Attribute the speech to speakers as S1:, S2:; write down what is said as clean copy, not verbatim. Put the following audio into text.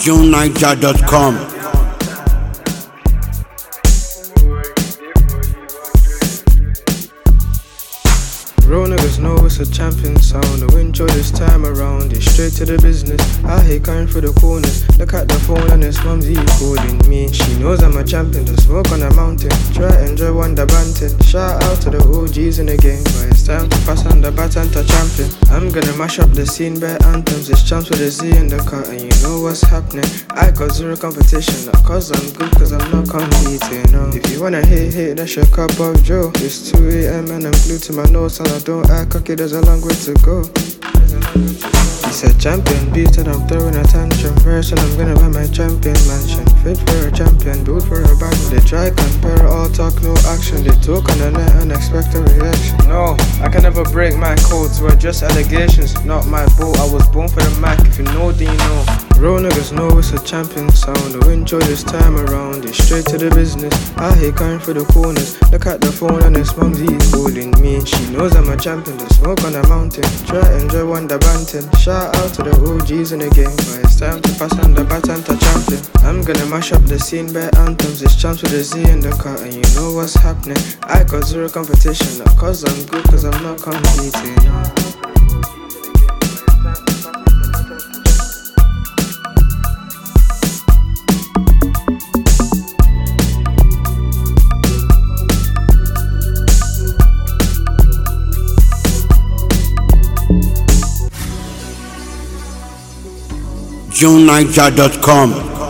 S1: JuneNiger.com.
S2: Real niggas know it's a champion sound. The intro this time around is straight to the business. I hate going through the corners. Look at the phone and it's mumsy calling me. She knows I'm a champion, the smoke on the mountain. Try enjoy Wonder Banton. Shout out to the OGs in the game, but it's time to pass on the baton to champion. I'm gonna mash up the scene, bare anthems. It's champs with a Z in the cut, and you know what's happening. I got zero competition, not cause I'm good, cause I'm not competing. No. If you wanna hate, that's your cup of joe. It's 2 AM and I'm glued to my nose, and I don't act cocky, there's a long way to go. He said champion beat and I'm throwing a tantrum. Person, I'm gonna buy my champion mansion. Fit for a champion, built for a battle. They try compare, all talk, no action. They talk on the net and expect a reaction. No, I can never break my codes. We're just allegations, not my boat. I was born for the mic, if you know, then you know. Real niggas know it's a champion sound. The intro this time around is straight to the business. I hate going through the corners. Look at the phone and it's mumsy calling me. She knows I'm a champion, the smoke on the mountain. Try enjoy Wonder Banton. Shout out to the OGs in the game, but it's time to pass on the baton to champion. I'm gonna mash up the scene, bare anthems. It's champs with a Z in the cut, and you know what's happening. I got zero competition, not cause I'm good, cause I'm not competing.
S1: JuneNiger.com.